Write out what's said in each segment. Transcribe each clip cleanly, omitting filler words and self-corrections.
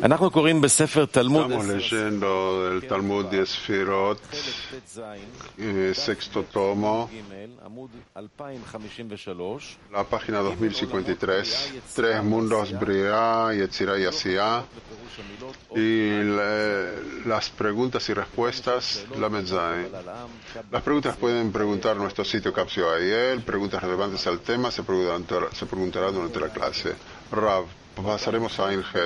Estamos leyendo el Talmud de Sefirot, sexto tomo, la página 2053, tres mundos, Briá, Yetzirah y Asiyah, y las preguntas y respuestas, la Metzai. Las preguntas pueden preguntar en nuestro sitio Capsio AIL, preguntas relevantes al tema se preguntarán durante la clase. Rav, pasaremos a Inhet.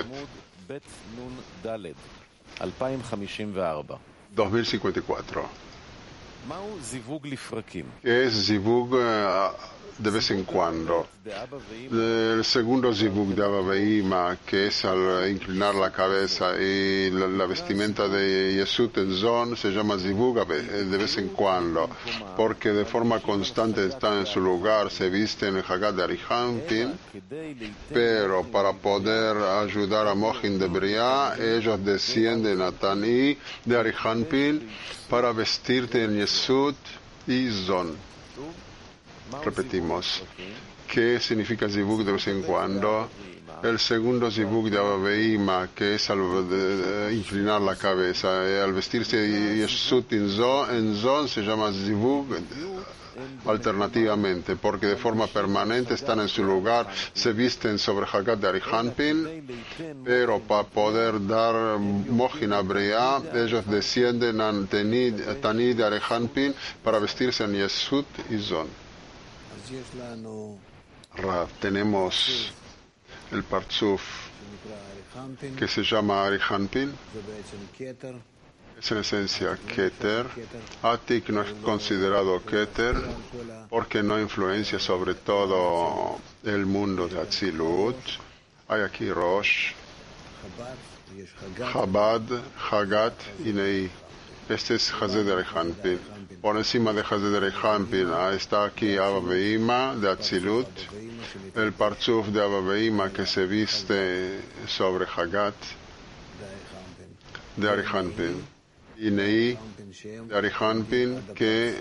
2054. ¿Qué es zivug de vez en cuando? El segundo zivug de Abba Veima, que es al inclinar la cabeza, y la vestimenta de Yesut en Zon, se llama zivug de vez en cuando, porque de forma constante están en su lugar, se visten en Haggad de Arihanpin, pero para poder ayudar a Mochin de Briá, ellos descienden a Tani de Arihanpin para vestirte en Yesut y Zon. Repetimos. ¿Qué significa zivug de vez en cuando? El segundo zivug de Abba Veima, que es al inclinar la cabeza, al vestirse Yesut en Zon se llama zivug alternativamente, porque de forma permanente están en su lugar, se visten sobre Haggad de Arihanpin, pero para poder dar Mochin a Briá, ellos descienden a Tani de Arihanpin para vestirse en Yesut y Zon. Tenemos el Partzuf que se llama Arihanpin, es en esencia Keter. Atik no es considerado Keter porque no influencia sobre todo el mundo de Atzilut. Hay aquí Rosh, Chabad, Hagat y Nei. Este es Hazé de Arihanpin. Por encima de Hazé de Arihanpin está aquí Abba Veima de Atzilut, el Partzuf de Abba Veima que se viste sobre Hagat de Arihanpin, y Nei de Arihanpin que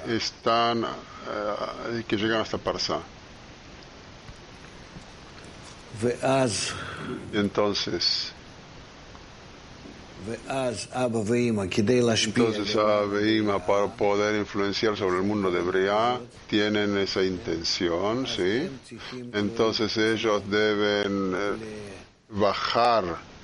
llegan hasta Parsa. Entonces Abba Veima, para poder influenciar sobre el mundo de Briá, tienen esa intención, ¿sí? Entonces ellos deben bajar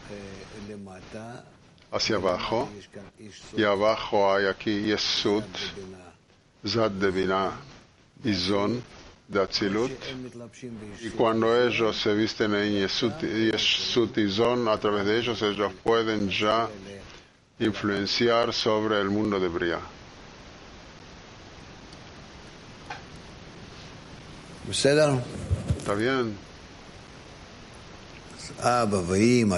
hacia abajo, y abajo hay aquí Yesut, Zad de Binah y Zon de Atzilut, y cuando ellos se visten en Yesut y Zon, a través de ellos pueden ya influenciar sobre el mundo de Briá. ¿Está bien? Abba Veima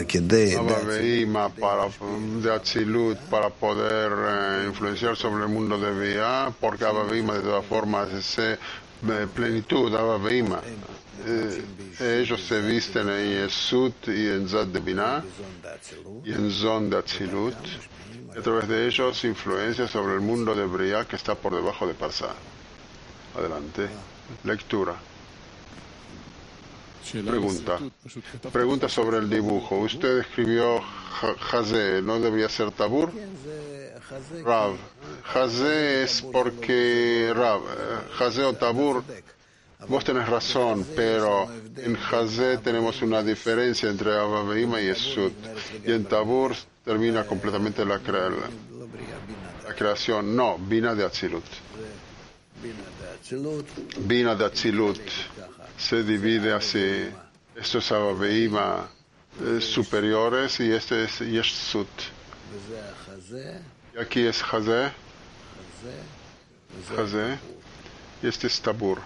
de Atzilut para poder influenciar sobre el mundo de Briá, porque Abba Veima de todas formas es plenitud, Abba Veima. Ellos se visten en Yesut y en Zad de Binah y en Zon de Atzilut. A través de ellos influencia sobre el mundo de Briá que está por debajo de Parsa. Adelante. Lectura. Pregunta sobre el dibujo. Usted escribió Hazé, ¿no debería ser Tabur? Rav, Hazé es porque Hazé o Tabur, vos tenés razón, pero en Hazé tenemos una diferencia entre Abba Veima y Yesut, y en Tabur termina completamente la creación. No, Bina de Atzilut. Bina de Atzilut se divide así. Esto es Abba Veima superiores y este es Yesut. Y aquí es Hazé, y este es Tabur.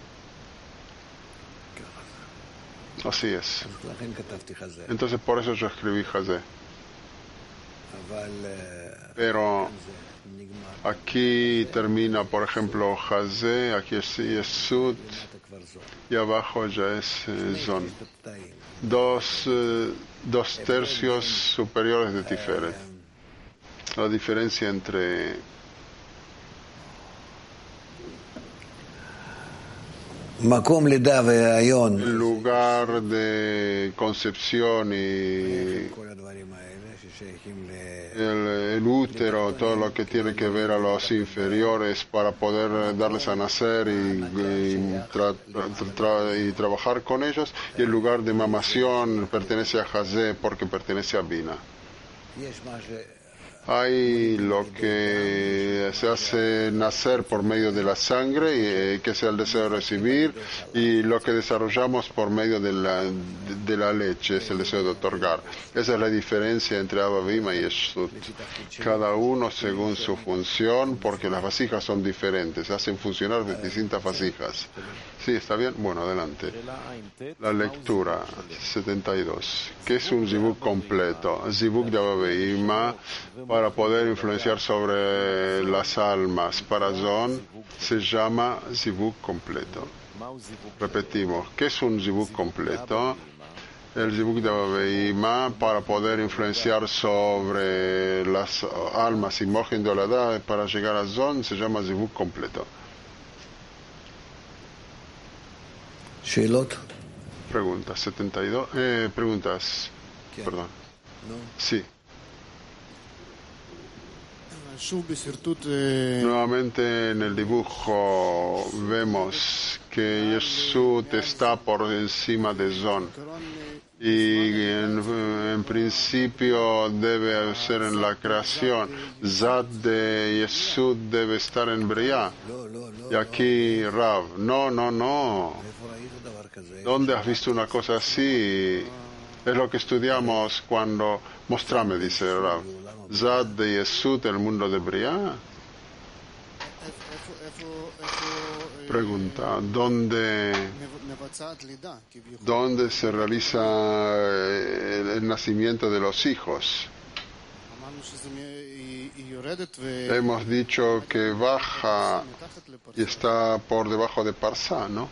Así es. Entonces por eso yo escribí Hazé. Pero aquí termina, por ejemplo, Hazé, aquí es Yesut, y abajo ya es Zon. Dos tercios superiores de Tiferet. La diferencia entre el lugar de concepción y el útero, todo lo que tiene que ver a los inferiores para poder darles a nacer y trabajar con ellos, y el lugar de mamación pertenece a Hazé porque pertenece a Bina. Hay lo que se hace nacer por medio de la sangre, que es el deseo de recibir, y lo que desarrollamos por medio de la leche, es el deseo de otorgar. Esa es la diferencia entre Abba, Bima y Yeshut. Cada uno según su función, porque las vasijas son diferentes, se hacen funcionar de distintas vasijas. ¿Sí, está bien? Bueno, adelante. La lectura 72. ¿Qué es un zibuk completo? Zibuk de Abba Bima, para poder influenciar sobre las almas para Zon, se llama zibuk completo. Repetimos, ¿qué es un zibuk completo? El zibuk de Abba Bima, para poder influenciar sobre las almas y mojen de la edad para llegar a Zon, se llama zibuk completo. Preguntas 72. Preguntas. Perdón. Sí. Nuevamente en el dibujo vemos que Yeshut está por encima de Zon, y en principio debe ser en la creación. Zat de Yeshut debe estar en Briah. Y aquí Rav, no. ¿Dónde has visto una cosa así? Es lo que estudiamos cuando mostrame, dice Rav. Zad de Yeshut, el mundo de Briah. Pregunta, ¿dónde se realiza el nacimiento de los hijos? Hemos dicho que baja y está por debajo de Parsá, ¿no?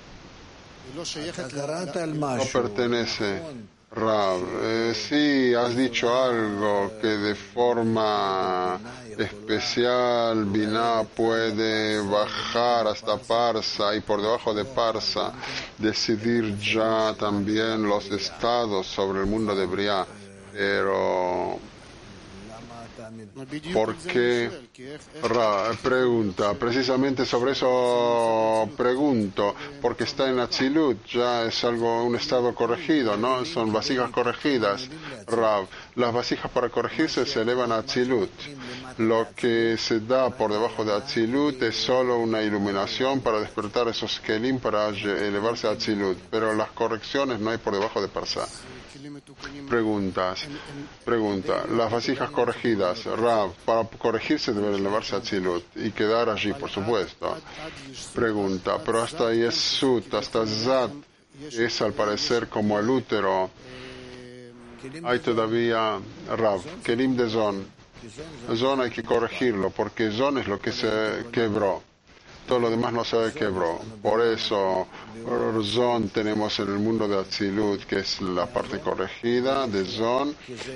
No pertenece. Rav, sí, has dicho algo que de forma especial Binah puede bajar hasta Parsa, y por debajo de Parsa decidir ya también los estados sobre el mundo de Briah. Pero ¿por qué? Pregunta, precisamente sobre eso pregunto, porque está en Atzilut, ya es un estado corregido, ¿no? Son vasijas corregidas. Rav, las vasijas para corregirse se elevan a Atzilut. Lo que se da por debajo de Atzilut es solo una iluminación para despertar esos kelim para elevarse a Atzilut, pero las correcciones no hay por debajo de Parsá. Pregunta, las vasijas corregidas, Rav, para corregirse debe elevarse a Atzilut y quedar allí, por supuesto. Pregunta, pero hasta Yeshut, hasta Zat, es al parecer como el útero, hay todavía, Rav, Kelim de Zon. Zon hay que corregirlo, porque Zon es lo que se quebró. Todo lo demás no se quebró. Por eso, Zon tenemos en el mundo de Atzilut, que es la parte corregida de Zon,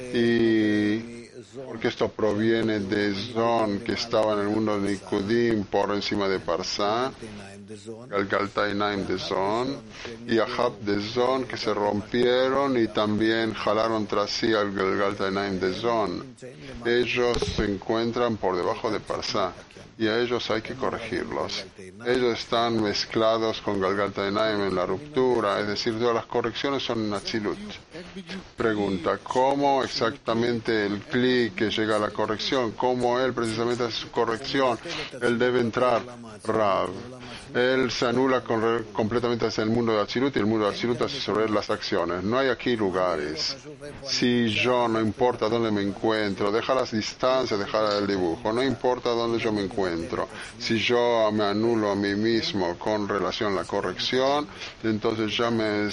y porque esto proviene de Zon, que estaba en el mundo de Nikudim por encima de Parsá, Galgaltainaim de Zon, y Ahab de Zon, que se rompieron y también jalaron tras sí al Galgaltainaim de Zon. Ellos se encuentran por debajo de Parsá, y a ellos hay que corregirlos. Ellos están mezclados con Galgaltainaim en la ruptura, es decir, todas las correcciones son en Atzilut. Pregunta, ¿cómo exactamente el Kli que llega a la corrección, cómo él precisamente hace su corrección? Él debe entrar, Rav. Él se anula completamente hacia el mundo de Atzilut, y el mundo de Atzilut hace sobre las acciones. No hay aquí lugares. Si yo, no importa dónde me encuentro, deja las distancias, deja el dibujo, no importa dónde yo me encuentro. Si yo me anulo a mí mismo con relación a la corrección, entonces ya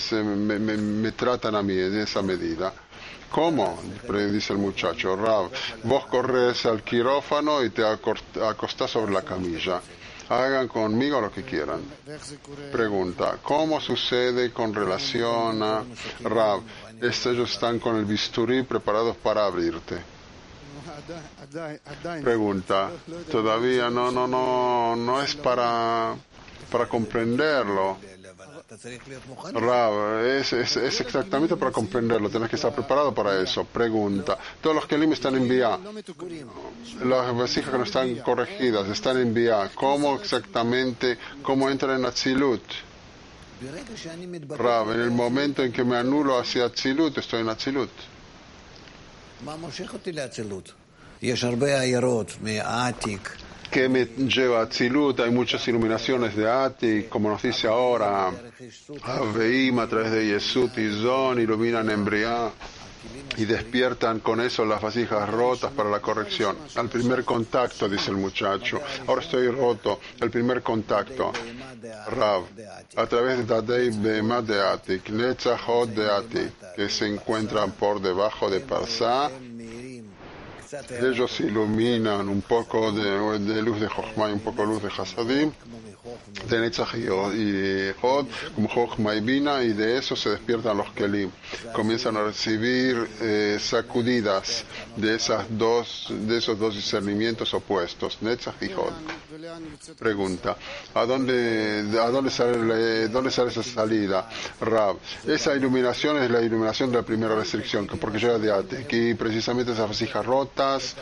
me tratan a mí en esa medida. ¿Cómo? Dice el muchacho, Rav, vos corres al quirófano y te acostás sobre la camilla. Hagan conmigo lo que quieran. Pregunta, ¿cómo sucede con relación a Rav? Ellos están con el bisturí preparados para abrirte. Pregunta, todavía no es para para comprenderlo. Rav, es exactamente para comprenderlo, tienes que estar preparado para eso. Pregunta, todos los kelim están en vía, las vasijas que no están corregidas están en vía, ¿cómo exactamente, cómo entran en Atzilut? Rav, en el momento en que me anulo hacia Atzilut, estoy en Atzilut. ¿Qué me lleva a Atzilut? Hay muchas iluminaciones de Atik, como nos dice ahora, Aveim a través de Yesut y Zon, iluminan en Briá y despiertan con eso las vasijas rotas para la corrección. Al primer contacto, dice el muchacho, ahora estoy roto, el primer contacto, Rav, a través de Tadei Behemah de Atik, Netzachot de Atik, que se encuentran por debajo de Parsá. Ellos iluminan un poco de luz de Jochma y un poco de luz de Hasadim, de Netzach y Hod, como Jochma y Bina, y de eso se despiertan los Kelim. Comienzan a recibir sacudidas de esos dos discernimientos opuestos, Netzach y Hod. Pregunta, ¿a dónde sale esa salida? Rav, esa iluminación es la iluminación de la primera restricción, porque llega de Atik, y precisamente esas vasijas rotas,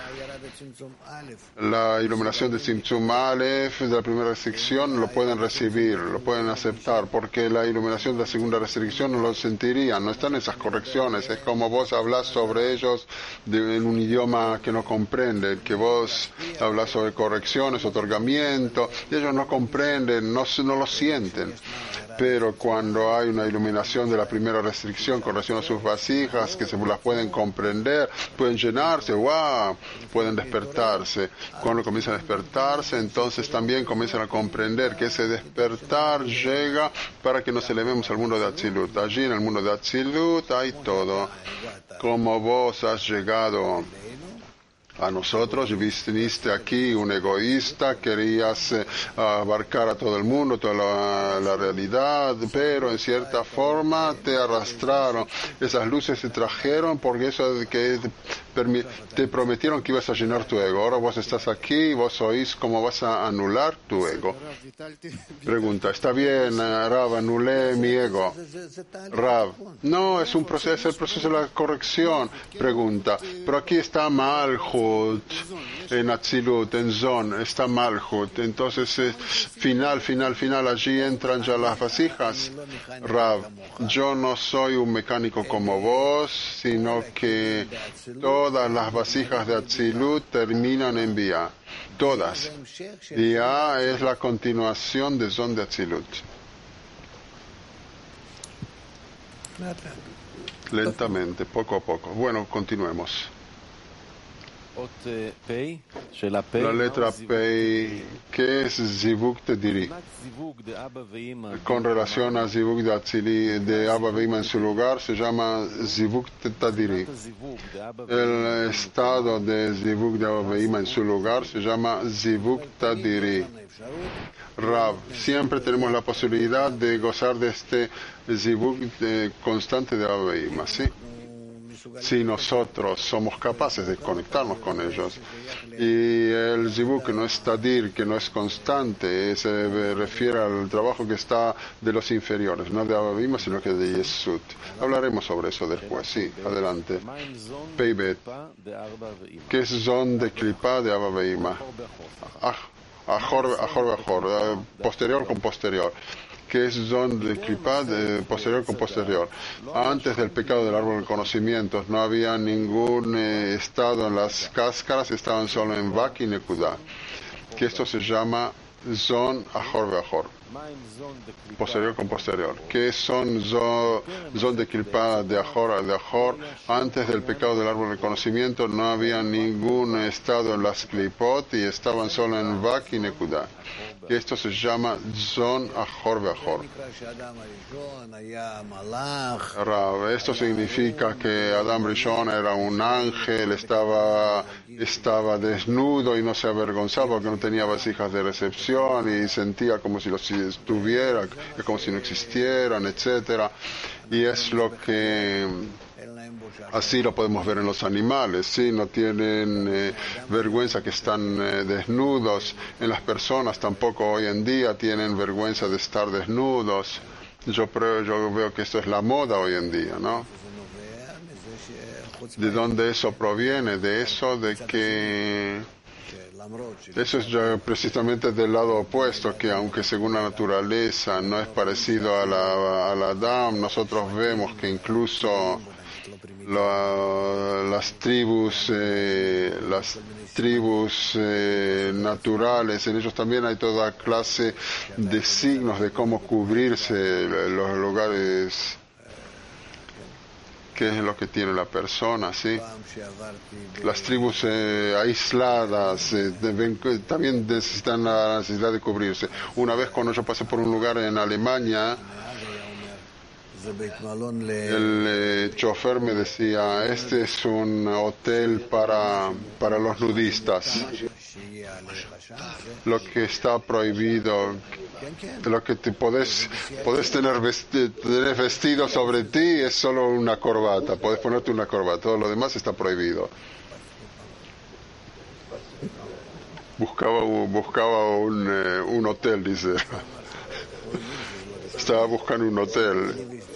la iluminación de Tzimtzum Aleph, de la primera restricción, lo pueden recibir, lo pueden aceptar, porque la iluminación de la segunda restricción no lo sentirían, no están esas correcciones, es como vos hablas sobre ellos en un idioma que no comprenden, que vos hablas sobre correcciones, otorgamiento, y ellos no comprenden, no lo sienten. Pero cuando hay una iluminación de la primera restricción con relación a sus vasijas, que se las pueden comprender, pueden llenarse, wow, pueden despertarse. Cuando comienzan a despertarse, entonces también comienzan a comprender que ese despertar llega para que nos elevemos al mundo de Atzilut. Allí en el mundo de Atzilut hay todo. Como vos has llegado a nosotros, viniste aquí un egoísta, querías abarcar a todo el mundo, toda la realidad, pero en cierta forma te arrastraron, esas luces te trajeron porque eso que te prometieron que ibas a llenar tu ego. Ahora vos estás aquí, vos oís cómo vas a anular tu ego. Pregunta, está bien, Rav, anulé mi ego. Rav, no, es el proceso de la corrección. Pregunta, pero aquí está Malchut, en Atzilut, en Zon, está Malchut. Entonces, final, allí entran ya las vasijas. Rav, yo no soy un mecánico como vos, sino que todas las vasijas de Atzilut terminan en Bia. Todas. Bia es la continuación de Zon de Atzilut. Lentamente, poco a poco. Bueno, continuemos. La letra Pei, ¿qué es Zivug Tediri? Con relación a Zivug de Abba Veima en su lugar, se llama Zivug Tediri. El estado de Zivug de Abba Veima en su lugar se llama Zivug Tediri. Rav, siempre tenemos la posibilidad de gozar de este Zivug constante de Abba Veima, ¿sí? Si nosotros somos capaces de conectarnos con ellos. Y el zivuk que no es tadir, que no es constante, se refiere al trabajo que está de los inferiores, no de Abba Veima, sino que de Yesut. Hablaremos sobre eso después, sí, adelante. Peibet, ¿qué es zon de klipa de Abba Veima? Ajor, posterior con posterior, que es zon de klipa posterior con posterior. Antes del pecado del árbol del conocimiento no había ningún estado en las cáscaras, estaban solo en Vak y Nekuda, que esto se llama zon ajor, posterior con posterior. ¿Qué son zon de klipa de ajor? Antes del pecado del árbol del conocimiento no había ningún estado en las klipot y estaban solo en Vak y Nekuda, que esto se llama zon ajor. Esto significa que Adam Rishon era un ángel, estaba desnudo y no se avergonzaba porque no tenía vasijas de recepción y sentía como si los estuviera, como si no existieran, etcétera. Y es lo que Así lo podemos ver en los animales, ¿sí? No tienen vergüenza que están desnudos. En las personas tampoco hoy en día tienen vergüenza de estar desnudos. Yo veo que esto es la moda hoy en día, ¿no? ¿De dónde eso proviene? De eso de que... Eso es ya precisamente del lado opuesto, que aunque según la naturaleza no es parecido a la Adam, nosotros vemos que incluso las tribus naturales, en ellos también hay toda clase de signos de cómo cubrirse los lugares. ¿Qué es lo que tiene la persona? ¿Sí? Las tribus aisladas también necesitan la necesidad de cubrirse. Una vez cuando yo pasé por un lugar en Alemania, el chofer me decía, este es un hotel para los nudistas. Lo que está prohibido, lo que te podés tener vestido sobre ti es solo una corbata, podés ponerte una corbata, todo lo demás está prohibido. Buscaba un hotel, dice. Estaba buscando un hotel.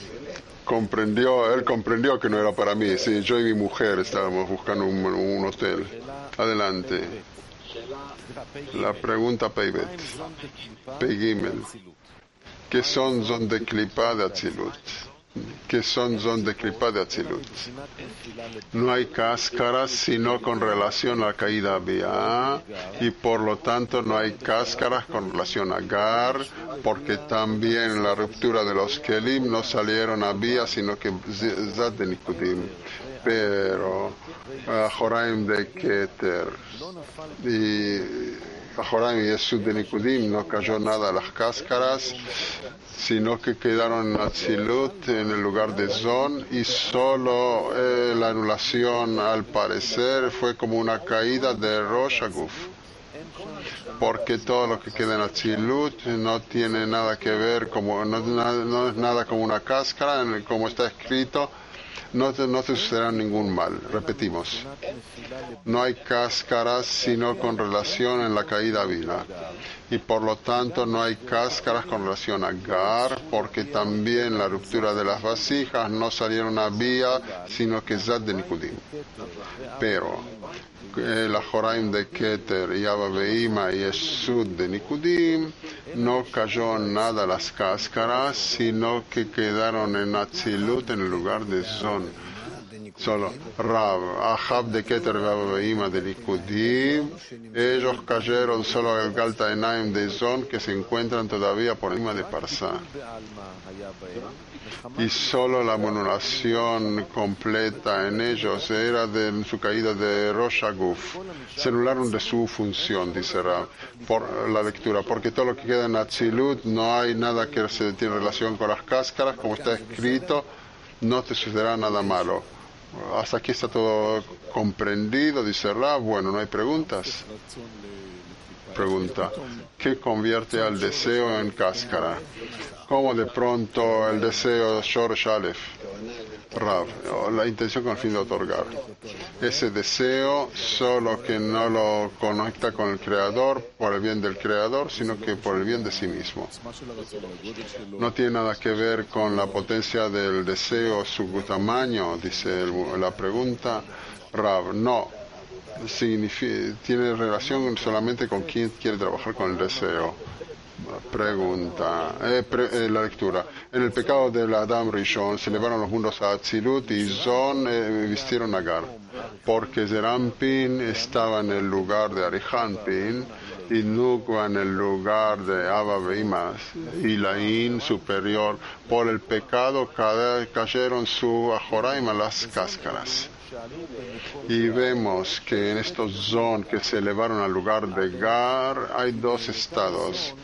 Él comprendió que no era para mí. Sí, yo y mi mujer estábamos buscando un hotel. Adelante. La pregunta Peibet. Peigimel. ¿Qué son zon de clipa de Atzilut? ¿Qué son zon de clipa de Atzilut? No hay cáscaras sino con relación a la caída Bia, y por lo tanto no hay cáscaras con relación a Gar, porque también en la ruptura de los Kelim no salieron a Bia sino que Zad de Nikudim. Pero Joraim de Keter y Joraim y Esud de Nikudim no cayó nada a las cáscaras, sino que quedaron en Atzilut en el lugar de Zon, y solo la anulación al parecer fue como una caída de Rosh Haguf, porque todo lo que queda en Atzilut no tiene nada que ver, no es nada como una cáscara, como está escrito. No te sucederá ningún mal. Repetimos, no hay cáscaras sino con relación en la caída Bila, y por lo tanto no hay cáscaras con relación a Gar, porque también la ruptura de las vasijas no salieron a Bia sino que Zad de Nikudim. Pero la Joraim de Keter y Abba Beima y Esud de Nikudim no cayó nada a las cáscaras, sino que quedaron en Atzilut en el lugar de Zon. Solo Rab, Ahab de Keter y Abba Beima de Nikudim, ellos cayeron solo al Galta Enaim de Zon, que se encuentran todavía por encima de Parsá. Y solo la anulación completa en ellos era de su caída de Rosh Haguf. Se anularon de su función, dice Rab, por la lectura, porque todo lo que queda en Atzilut no hay nada que se tiene relación con las cáscaras, como está escrito, no te sucederá nada malo. Hasta aquí está todo comprendido, dice Rab. Bueno, ¿no hay preguntas? Pregunta, ¿qué convierte al deseo en cáscara? ¿Cómo de pronto el deseo Shoresh Aleph? Rav, la intención con el fin de otorgar. Ese deseo solo que no lo conecta con el Creador por el bien del Creador, sino que por el bien de sí mismo. No tiene nada que ver con la potencia del deseo, su tamaño, dice la pregunta. Rav, no. Tiene relación solamente con quien quiere trabajar con el deseo. Pregunta, la lectura. En el pecado del Adam Rishon se elevaron los mundos a Atzilut y Zon vistieron a Gar, porque Zerampin estaba en el lugar de Arihanpin y Nukva en el lugar de Abba Beima y Laín superior. Por el pecado cayeron su Ajoraim a las cáscaras. Y vemos que en estos Zon que se elevaron al lugar de Gar hay dos estados.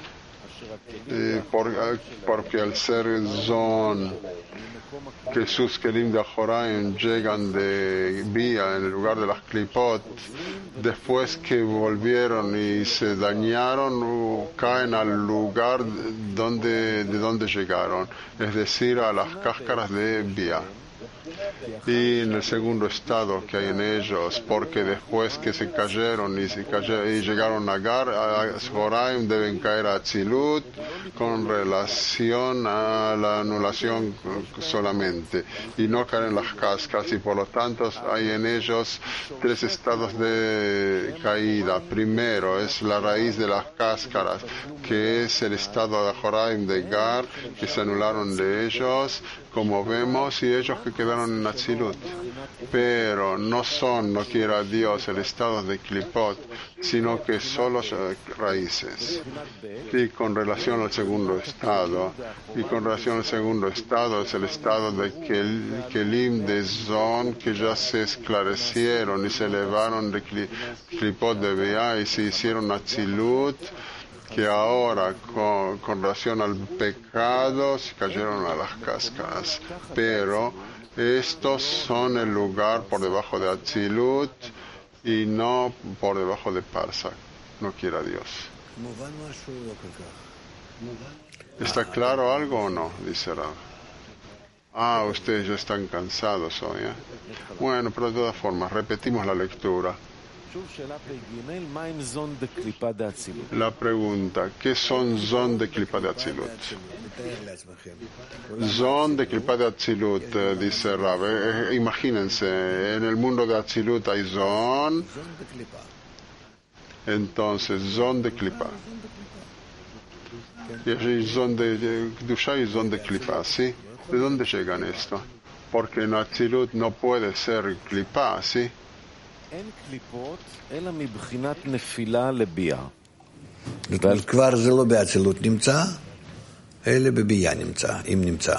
Porque al ser Zon que sus Kelim de Ajoraim llegan de Bia en el lugar de las Klipot, después que volvieron y se dañaron, caen al lugar de donde llegaron, es decir, a las cáscaras de Bia. y en el segundo estado que hay en ellos, porque después que se cayeron y llegaron a Gar, a Horaim deben caer a Atzilut con relación a la anulación solamente y no caer en las cáscaras, y por lo tanto hay en ellos tres estados de caída. Primero es la raíz de las cáscaras, que es el estado de Horaim de Gar, que se anularon de ellos, como vemos, y ellos que quedaron en Atzilut. Pero no son, no quiera Dios, el estado de Klipot, sino que solo raíces. Y con relación al segundo estado, es el estado de Kelim de Zon, que ya se esclarecieron y se elevaron de Klipot de Bea y se hicieron Atzilut, que ahora con relación al pecado se cayeron a las cáscaras, pero estos son el lugar por debajo de Atzilut y no por debajo de Parsa, no quiera Dios. ¿Está claro algo o no? Dice Rav. Ustedes ya están cansados hoy, ¿eh? Bueno, pero de todas formas, repetimos la lectura. La pregunta, ¿qué son Zon de Klipa de Atzilut? Zon de Klipa de Atzilut, dice Rav. Imagínense, en el mundo de Atzilut hay Zon, entonces Zon de Klipa. Y hay Zon de Kedusha y Zon de Klipa, ¿sí? ¿De dónde llegan esto? Porque en Atzilut no puede ser Klipa, ¿sí? כבר זה לא באצילות נמצא, אלא בביאה נמצא, אם נמצא.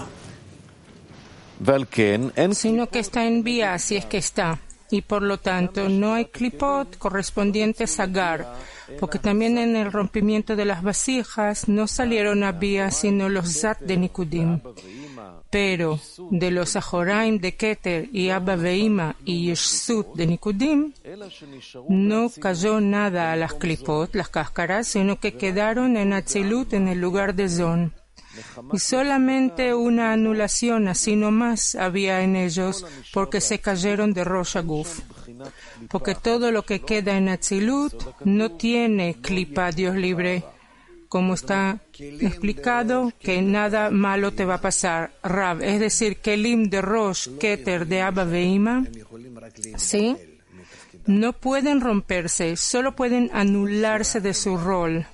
Sino que está en Bia, si es que está. Y por lo tanto no hay klipot correspondientes a Gar, porque también en el rompimiento de las vasijas no salieron a Bia sino los Zat de Nikudim. Pero de los Ajoraim de Keter y Abba Veima y Yeshut de Nikudim no cayó nada a las klipot, las cáscaras, sino que quedaron en Atzilut, en el lugar de Zon. Y solamente una anulación así nomás había en ellos, porque se cayeron de Rosh Haguf. Porque todo lo que queda en Atzilut no tiene klipa, Dios libre, como está explicado, que nada malo te va a pasar. Rav, es decir, Kelim de Rosh, Keter de Abba Veima, ¿sí? No pueden romperse, solo pueden anularse de su rol.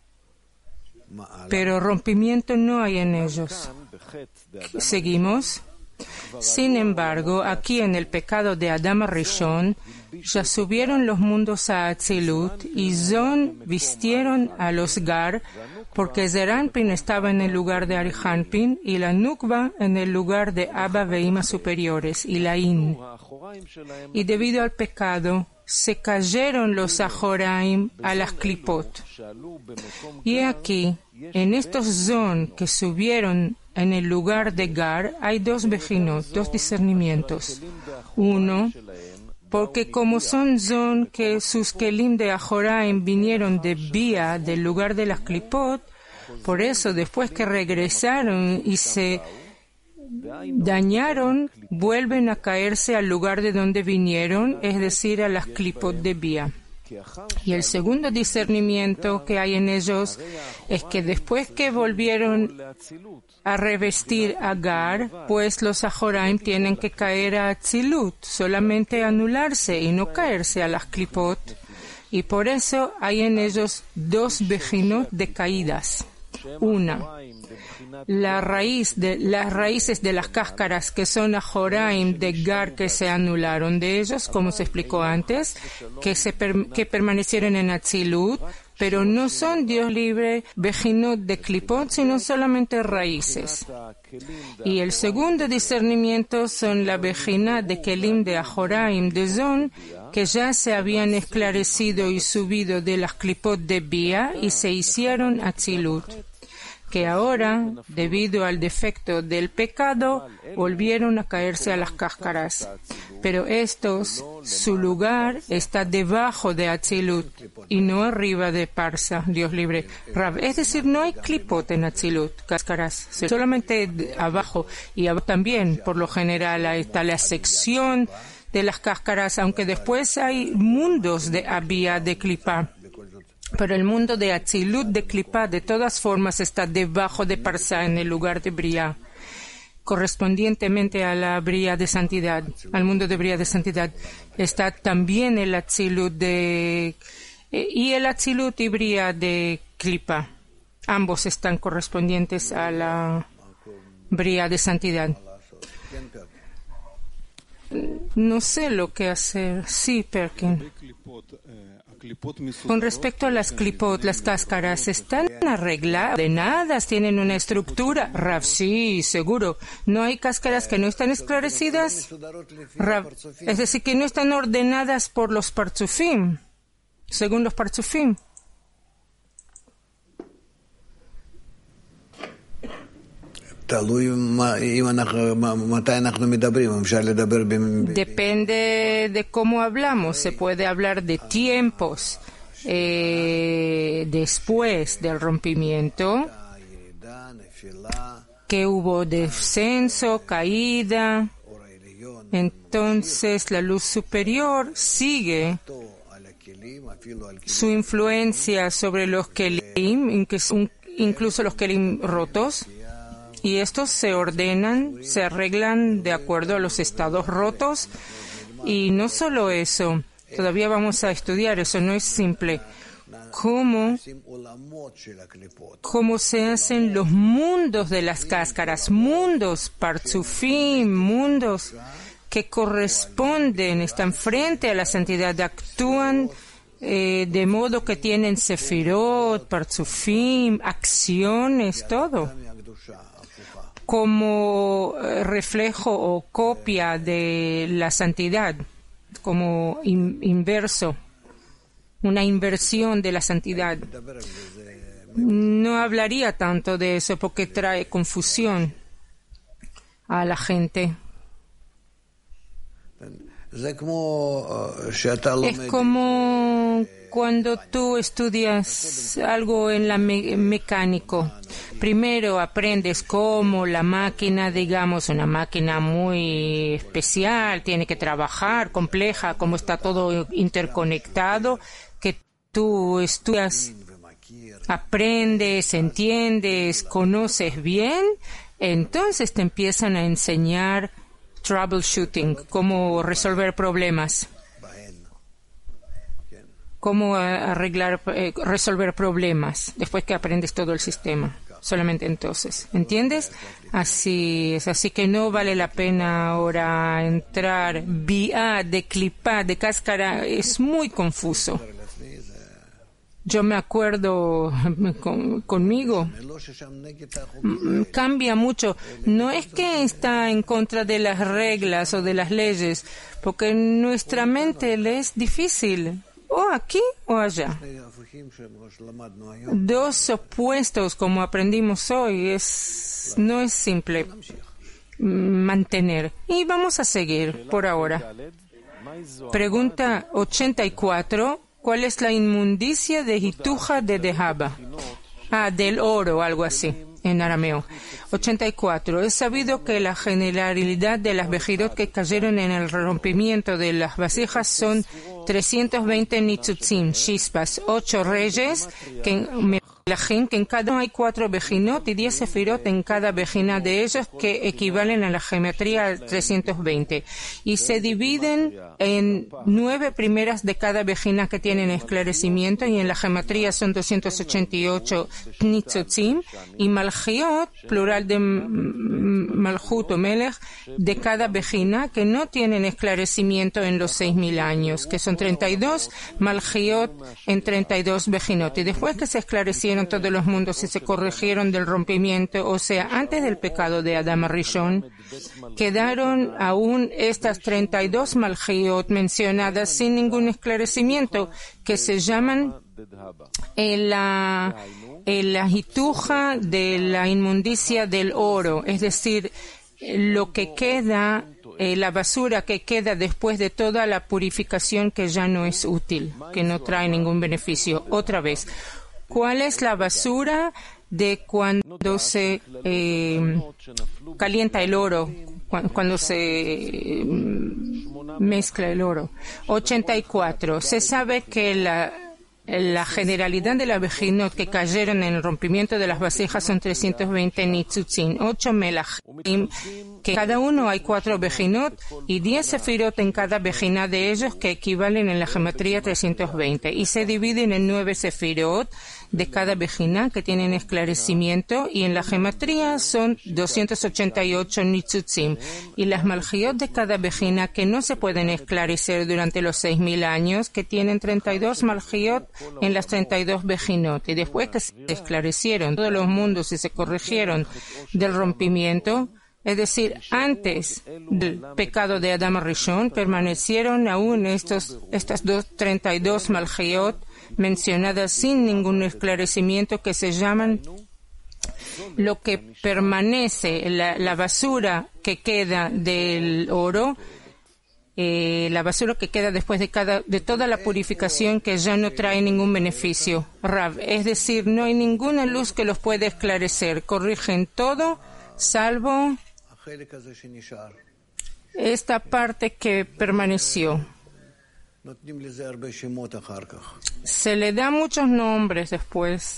Pero rompimiento no hay en ellos. Seguimos. Sin embargo, aquí en el pecado de Adam Rishon, ya subieron los mundos a Atzilut y Zon vistieron a los Gar, porque Zeranpin estaba en el lugar de Arihanpin y la Nukba en el lugar de Abba Veima superiores y la In. Y debido al pecado, se cayeron los Ajoraim a las Klipot. Y aquí, en estos Zon que subieron en el lugar de Gar, hay dos Bejinot, dos discernimientos. Uno, porque como son Zon que sus Kelim de Ajoraim vinieron de Bia, del lugar de las Klipot, por eso después que regresaron y se dañaron, vuelven a caerse al lugar de donde vinieron, es decir, a las Klipot de Bia. Y el segundo discernimiento que hay en ellos es que después que volvieron a revestir a Gar, pues los Ajoraim tienen que caer a Atzilut, solamente anularse y no caerse a las Klipot. Y por eso hay en ellos dos Bejinot de caídas. Una, las raíces de las cáscaras que son Ajoraim de Gar que se anularon de ellos, como se explicó antes, que permanecieron en Atzilut, pero no son, Dios libre, Bejinot de Klipot, sino solamente raíces. Y el segundo discernimiento son la Bejina de Kelim de Ajoraim de Zon, que ya se habían esclarecido y subido de las Klipot de Bia y se hicieron Atzilut. que ahora, debido al defecto del pecado, volvieron a caerse a las cáscaras. Pero estos, su lugar está debajo de Atzilut y no arriba de Parsa, Dios libre. Rav, es decir, no hay clipot en Atzilut, cáscaras, solamente abajo. Y abajo también, por lo general, ahí está la sección de las cáscaras, aunque después hay mundos de Abiyá, de Clipá. Pero el mundo de Atzilut, de Clipá, de todas formas está debajo de Parsa, en el lugar de Briá, correspondientemente a la Briá de santidad, al mundo de Briá de santidad. Está también el Atzilut y el Atzilut y Briá de Clipá. Ambos están correspondientes a la Briá de santidad. No sé lo que hacer. Sí, Perkin. Con respecto a las clipot, las cáscaras, ¿están arregladas, ordenadas, tienen una estructura? Rav, sí, seguro. ¿No hay cáscaras que no están esclarecidas? Rav, es decir, que no están ordenadas por los partzufim, según los partzufim. Depende de cómo hablamos. Se puede hablar de tiempos después del rompimiento, que hubo descenso, caída. Entonces la luz superior sigue su influencia sobre los kelim, incluso los kelim rotos. Y estos se ordenan, se arreglan de acuerdo a los estados rotos. Y no solo eso, todavía vamos a estudiar, eso no es simple. ¿Cómo se hacen los mundos de las cáscaras? Mundos, partzufim, mundos que corresponden, están frente a la santidad, actúan de modo que tienen sefirot, partzufim, acciones, todo, como reflejo o copia de la santidad, como inverso, una inversión de la santidad. No hablaría tanto de eso porque trae confusión a la gente. Es como cuando tú estudias algo en la mecánico. Primero aprendes cómo la máquina, digamos, una máquina muy especial, tiene que trabajar, compleja, cómo está todo interconectado, que tú estudias, aprendes, entiendes, conoces bien, entonces te empiezan a enseñar troubleshooting, cómo resolver problemas, cómo resolver problemas, después que aprendes todo el sistema. Solamente entonces, ¿entiendes? Así es, así que no vale la pena ahora entrar de clipá, de cáscara, es muy confuso. Yo me acuerdo conmigo, cambia mucho. No es que está en contra de las reglas o de las leyes, porque en nuestra mente le es difícil, o aquí o allá. Dos opuestos, como aprendimos hoy, no es simple mantener. Y vamos a seguir por ahora. Pregunta 84. ¿Cuál es la inmundicia de Hituja de Dehaba? Del oro, algo así, en arameo. 84. Es sabido que la generalidad de las vejirot que cayeron en el rompimiento de las vasijas son 320 nitzutzim, chispas, 8 reyes, que en cada uno hay 4 vejinot y 10 sefirot en cada vejina de ellos, que equivalen a la geometría 320. Y se dividen en 9 primeras de cada vejina que tienen esclarecimiento, y en la geometría son 288 nitzutzim, y malchiot, plural de malchut o melech, de cada vejina que no tienen esclarecimiento en los 6.000 años, que son 32 malchiot en 32 vejinot. Y después que se esclarecieron salieron todos los mundos y se corrigieron del rompimiento, o sea, antes del pecado de Adam Rishon, quedaron aún estas 32 Malchiot mencionadas sin ningún esclarecimiento, que se llaman la hituja de la inmundicia del oro, es decir, lo que queda, la basura que queda después de toda la purificación que ya no es útil, que no trae ningún beneficio. Otra vez, ¿cuál es la basura de cuando se calienta el oro, cuando se mezcla el oro? 84. Se sabe que la generalidad de las Bejinot que cayeron en el rompimiento de las vasijas son 320 Nitzutzin, 8 Melachim, que cada uno hay 4 Bejinot y 10 Sefirot en cada Bejina de ellos, que equivalen en la gematría 320, y se dividen en 9 Sefirot de cada Bejina que tienen esclarecimiento, y en la gematría son 288 Nitzutzim, y las Malchiot de cada Bejina que no se pueden esclarecer durante los 6.000 años, que tienen 32 Malchiot en las 32 Bejinot, y después que se esclarecieron todos los mundos y se corrigieron del rompimiento, es decir, antes del pecado de Adam Rishon, permanecieron aún estas 32 Malchiot mencionadas sin ningún esclarecimiento, que se llaman lo que permanece, la basura que queda del oro, la basura que queda después de toda la purificación, que ya no trae ningún beneficio. Rav, es decir, no hay ninguna luz que los pueda esclarecer. Corrigen todo, salvo esta parte que permaneció. Se le da muchos nombres después.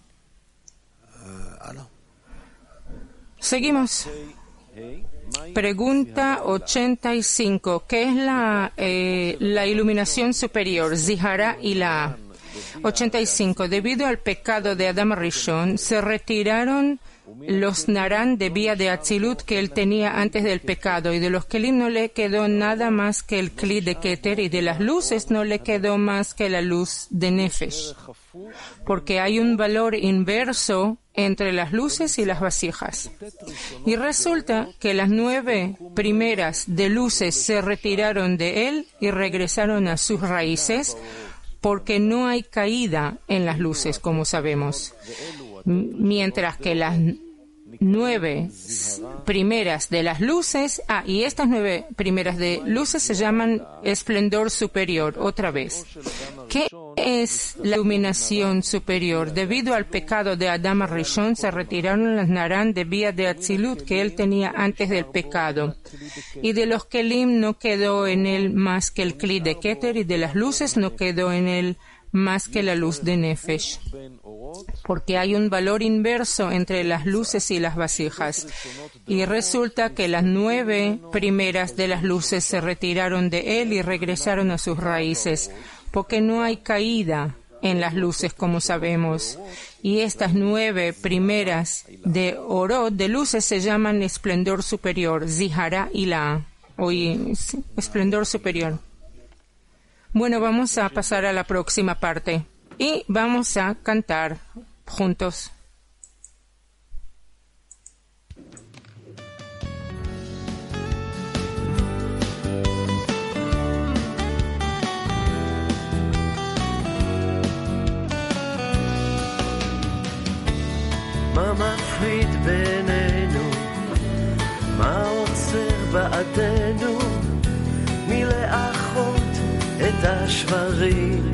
Seguimos. Pregunta 85. ¿Qué es la iluminación superior? Zihara y la 85. Debido al pecado de Adam Rishon, se retiraron los Narán de vía de Atzilut que él tenía antes del pecado, y de los Kelim no le quedó nada más que el Kli de Keter, y de las luces no le quedó más que la luz de Nefesh, porque hay un valor inverso entre las luces y las vasijas. Y resulta que las 9 primeras de luces se retiraron de él y regresaron a sus raíces, porque no hay caída en las luces, como sabemos. Mientras que las 9 primeras de las luces, y estas 9 primeras de luces se llaman esplendor superior. Otra vez, ¿qué es la iluminación superior? Debido al pecado de Adam Rishon, se retiraron las Narán de vía de Atzilut que él tenía antes del pecado, y de los Kelim no quedó en él más que el Kli de Keter, y de las luces no quedó en él más que la luz de Nefesh, porque hay un valor inverso entre las luces y las vasijas. Y resulta que las 9 primeras de las luces se retiraron de él y regresaron a sus raíces, porque no hay caída en las luces, como sabemos. Y estas 9 primeras de oro, de luces, se llaman esplendor superior, Zihara y la, esplendor superior. Bueno, vamos a pasar a la próxima parte y vamos a cantar juntos. מה מפריד בינינו? מה עוצר בעדנו מלאחות את השברים?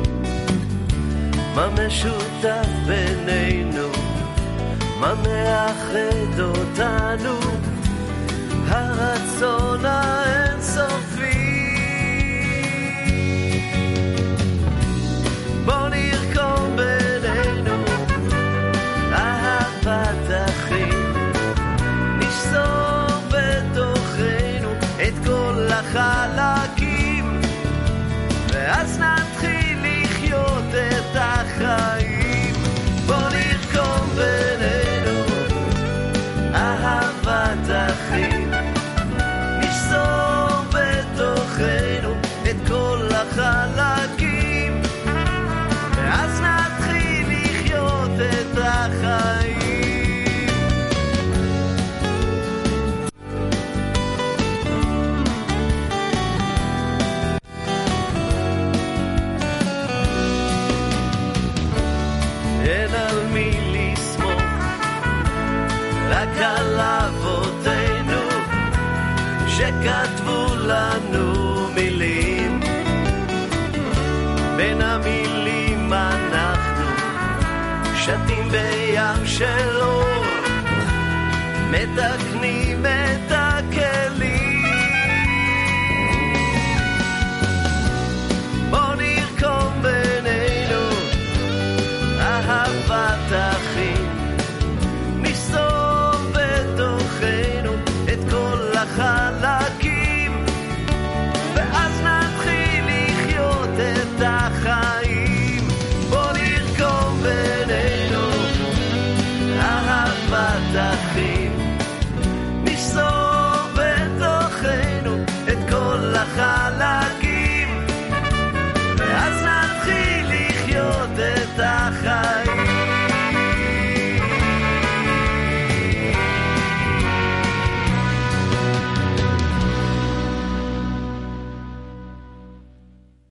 מה משותף בינינו? מה מאחד אותנו? הרצון האינסופי. בוא נרקום בינינו אהבת אחים, נשזור בתוכנו את כל החלקים, ואז נתחיל לחיות את החיים. בוא נרקום בינינו אהבת אחים, נשזור בתוכנו בין המילים אנחנו שתים בים של אור, מתקנים את